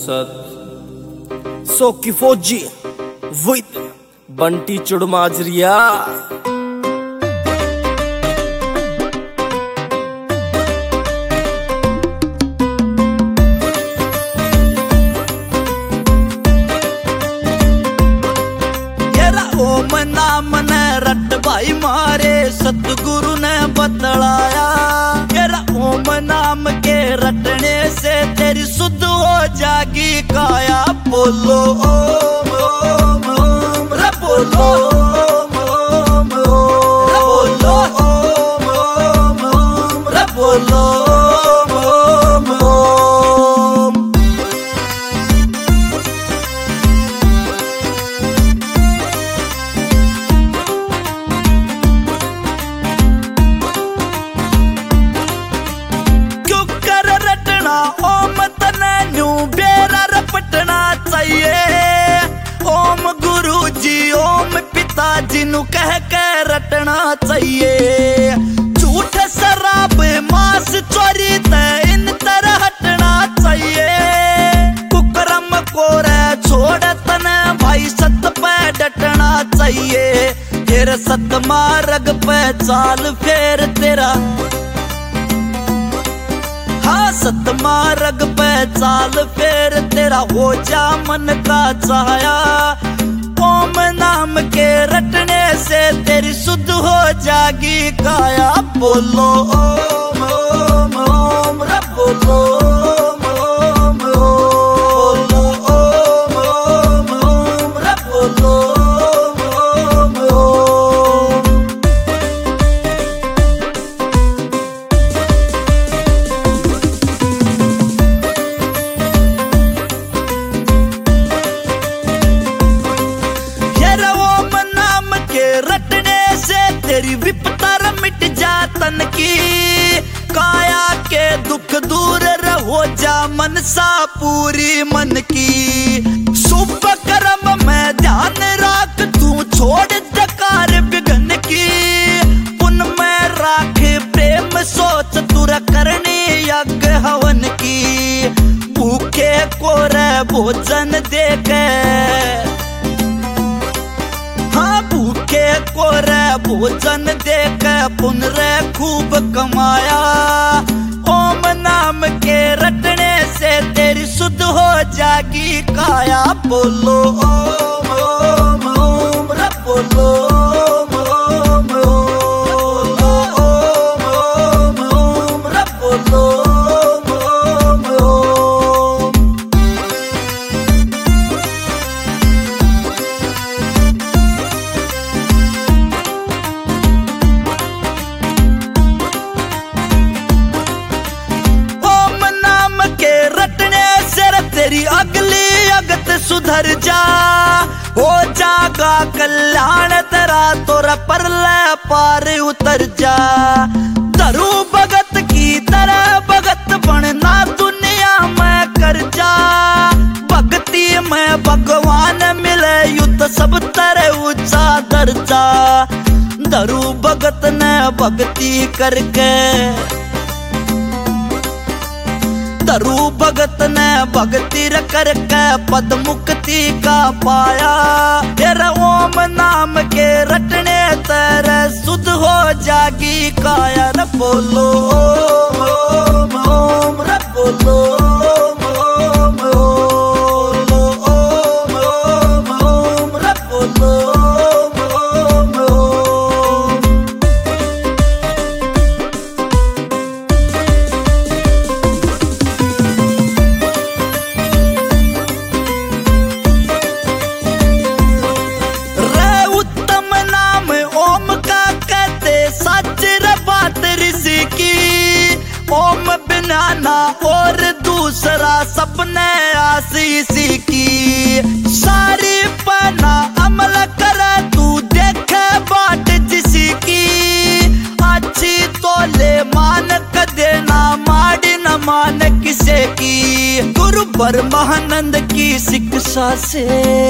सत सोकी फौजी विद बंटी चुड़माजरिया। ओम नाम ने रट भाई मारे सतगुरु ने बतलाया। तेरा ओम नाम के रटने से तेरी शुद्ध हो जागी काया। बोलो ओम ओम ओम रे बोलो ओम ओम ओम बोलो ओम ओम ओम रे बोलो ओम ओम ओम। ओम तने न्यू बेरा रपटना चाहिए। ओम गुरु जी ओम पिताजी नु कह के रटना चाहिए। झूठ शराब मांस चोरी ते इन तरह हटना चाहिए। कुकरम को रे छोड़ तने भाई सत पे डटना चाहिए। फिर सत मार्ग पे चाल फेर तेरा सत मार्ग पे चाल फेर तेरा हो जा मन का चाया। ओम नाम के रटने से तेरी शुद्ध हो जागी काया। बोलो ओम ओम ओम रे बोलो ओम ओम ओम बोलो ओम ओम ओम रे बोलो ओम ओम ओम। तेरी विपता मिट जा तन की काया के दुख दूर रहो जा मनसा पूरी मन की। शुभ कर्म में ध्यान राख तू छोड़ दकार बिघन की। पुन में राख प्रेम सोच तुर करनी यज्ञ हवन की। भूखे को रे भोजन देके भूखे को रे भोजन देके पुन रे खूब कमाया। ओम नाम के रटने से तेरी शुद्ध हो जागी काया। बोलो ओम ओम ओम रे बोलो ओम ओम ओम ओम रे बोलो ओम ओम ओम। तेरी अगली अगत सुधर जा हो जागा कल्याण तेरा तोरा परले पार उतर जा। धरू भगत की तरह भगत बनना दुनिया में कर जा। भक्ति में भगवान मिले युद्ध सब तरह ऊंचा दर्जा। धरू भगत ने भक्ति करके धरू भगत ने भक्ति करके पद मुक्ति का पाया। तेरा ओम नाम के रटने तेरे शुद्ध हो जागी काया। रे बोलो ओम ओम ओम रे बोलो ओम ओम ओम ओम ओम रे बोलो ओम ओम ओम। ओम बिना ना और दूसरा सपने आशीष की। सारी पना अमल कर तू देखे बाट जिसकी। अच्छी तो ले मान क देना माड़ी न मान किसे की। गुरु ब्रह्मानंद की शिक्षा से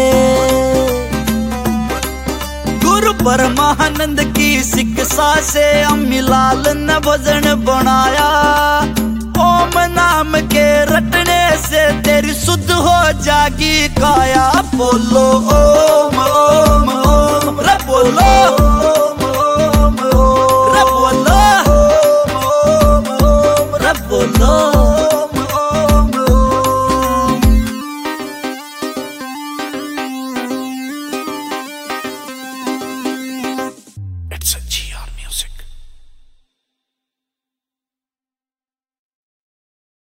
गुरु ब्रह्मानंद की शिक्षा से अम्मीलाल ने भजन बनाया। ओम नाम के रटने से तेरे तेरी शुद्ध हो जागी काया। बोलो ओम ओम ओम रे बोलो रे बोलो रे बोलो।